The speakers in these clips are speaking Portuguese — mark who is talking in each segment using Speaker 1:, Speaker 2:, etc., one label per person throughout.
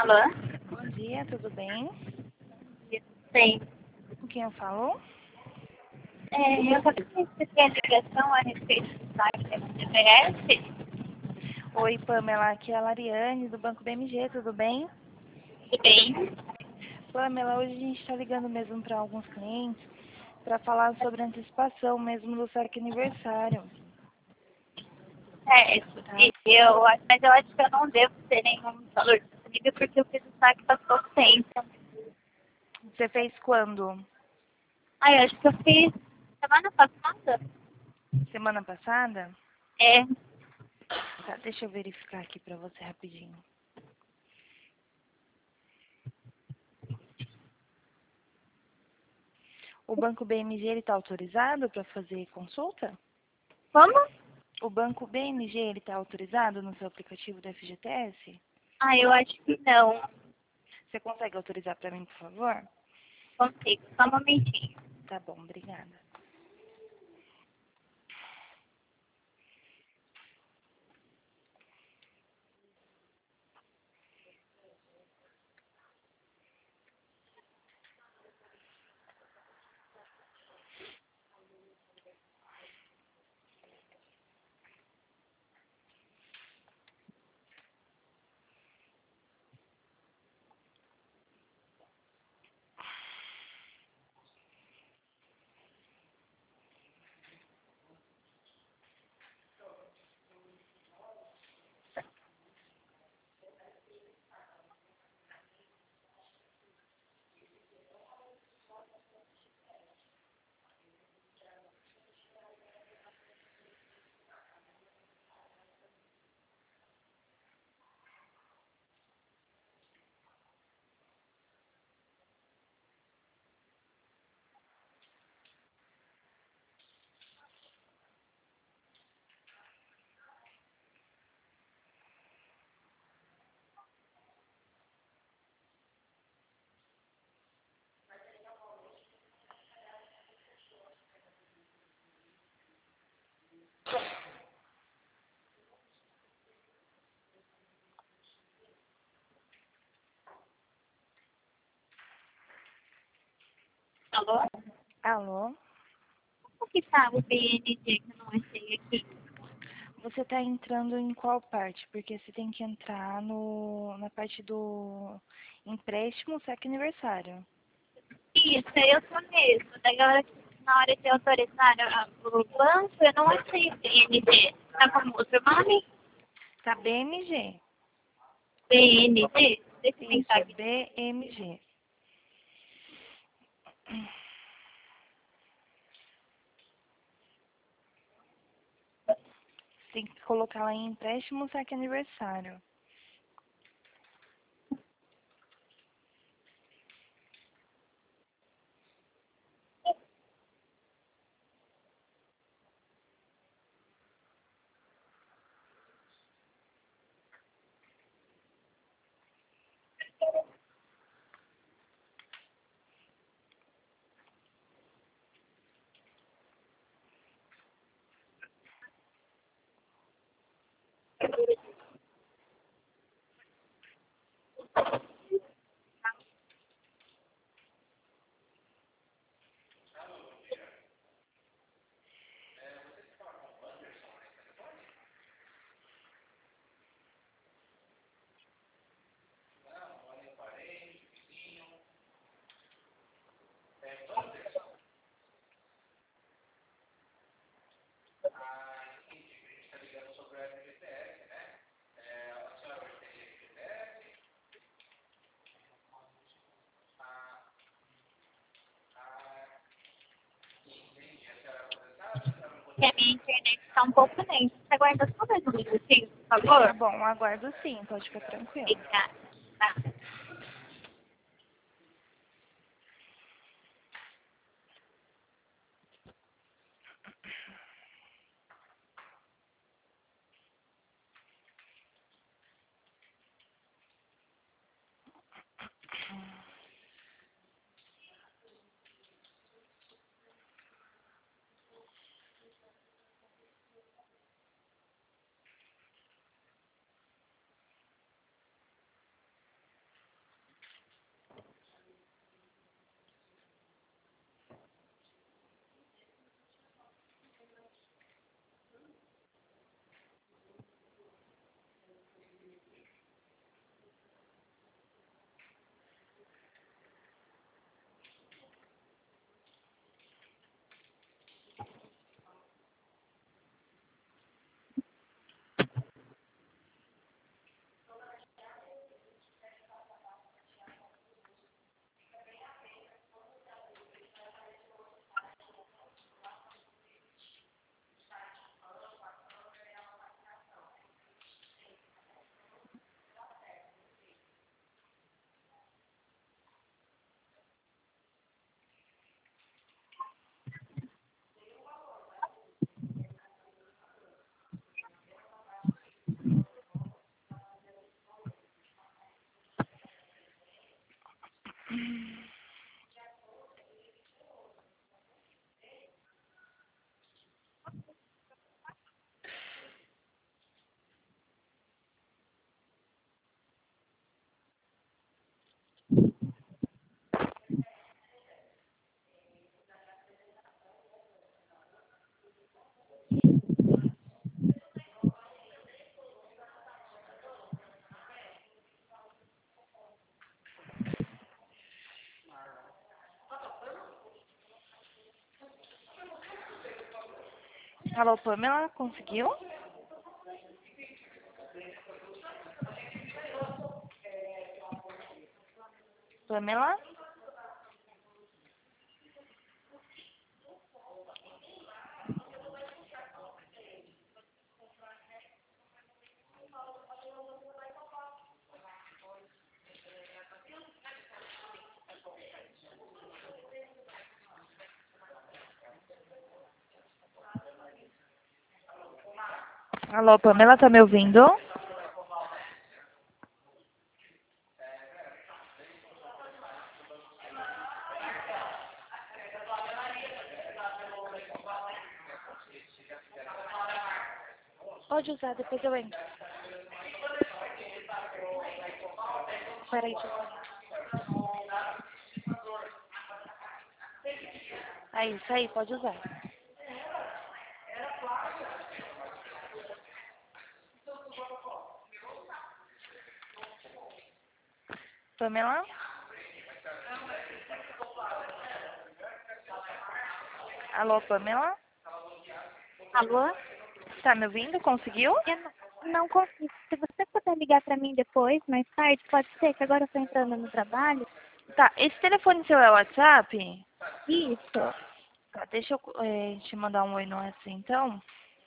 Speaker 1: Alô?
Speaker 2: Bom dia, tudo bem?
Speaker 1: Sim.
Speaker 2: Com quem eu falo?
Speaker 1: Eu só recebi a ligação a respeito do site da CPS.
Speaker 2: Oi, Pamela, aqui é a Lariane, do Banco BMG, tudo bem?
Speaker 1: Tudo bem?
Speaker 2: Pamela, hoje a gente está ligando mesmo para alguns clientes para falar sobre a antecipação mesmo do saque aniversário,
Speaker 1: Certo.
Speaker 2: tá?
Speaker 1: Mas eu acho que eu não devo ter nenhum valor disponível porque eu fiz o saque faz pouco tempo.
Speaker 2: Você fez quando?
Speaker 1: Eu acho que eu fiz semana passada.
Speaker 2: Semana passada?
Speaker 1: É.
Speaker 2: Tá, deixa eu verificar aqui para você rapidinho. O Banco BMG ele está autorizado para fazer consulta?
Speaker 1: Como?
Speaker 2: O Banco BMG ele está autorizado no seu aplicativo do FGTS?
Speaker 1: Eu acho que não.
Speaker 2: Você consegue autorizar para mim, por favor?
Speaker 1: Consigo. Só um momentinho.
Speaker 2: Tá bom, obrigada.
Speaker 1: Alô?
Speaker 2: Alô?
Speaker 1: Como que tá o BND que eu não achei aqui?
Speaker 2: Você está entrando em qual parte? Porque você tem que entrar na parte do empréstimo saque aniversário.
Speaker 1: Isso, eu sou mesmo. Daí na hora de autorizar o banco, eu não achei o BND. Tá como outro nome?
Speaker 2: Tá BMG.
Speaker 1: BND? Deixa eu
Speaker 2: Isso,
Speaker 1: tentar
Speaker 2: é
Speaker 1: aqui.
Speaker 2: BMG. Tem que colocar lá em empréstimo saque aniversário.
Speaker 1: Que a minha internet está um pouco lenta. Você aguarda só mais um minutinho, por
Speaker 2: Tá
Speaker 1: favor?
Speaker 2: bom, aguardo sim, pode ficar tranquilo.
Speaker 1: Obrigada. Tá.
Speaker 2: Alô, Pamela, conseguiu? Pamela? Alô, Pamela, tá me ouvindo? Pode usar, depois eu entro. Peraí, deixa eu sair. Aí, isso aí, pode usar. Pamela? Alô, Pamela?
Speaker 1: Alô?
Speaker 2: Tá me ouvindo? Conseguiu?
Speaker 1: Eu não consigo. Se você puder ligar para mim depois, mais tarde, pode ser, que agora eu estou entrando no trabalho.
Speaker 2: Tá, esse telefone seu é o WhatsApp?
Speaker 1: Isso.
Speaker 2: Tá, deixa eu te mandar um oi no WhatsApp, então.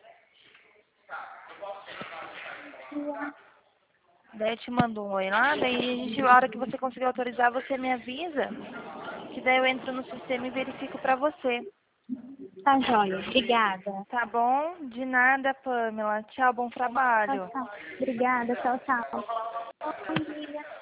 Speaker 2: Daí eu te mando um oi lá, daí a hora que você conseguir autorizar, você me avisa. Que daí eu entro no sistema e verifico pra você.
Speaker 1: Tá joia. Obrigada.
Speaker 2: Tá bom? De nada, Pamela. Tchau, bom
Speaker 1: Tchau,
Speaker 2: trabalho.
Speaker 1: tchau. Obrigada. Tchau, tchau. Bom dia.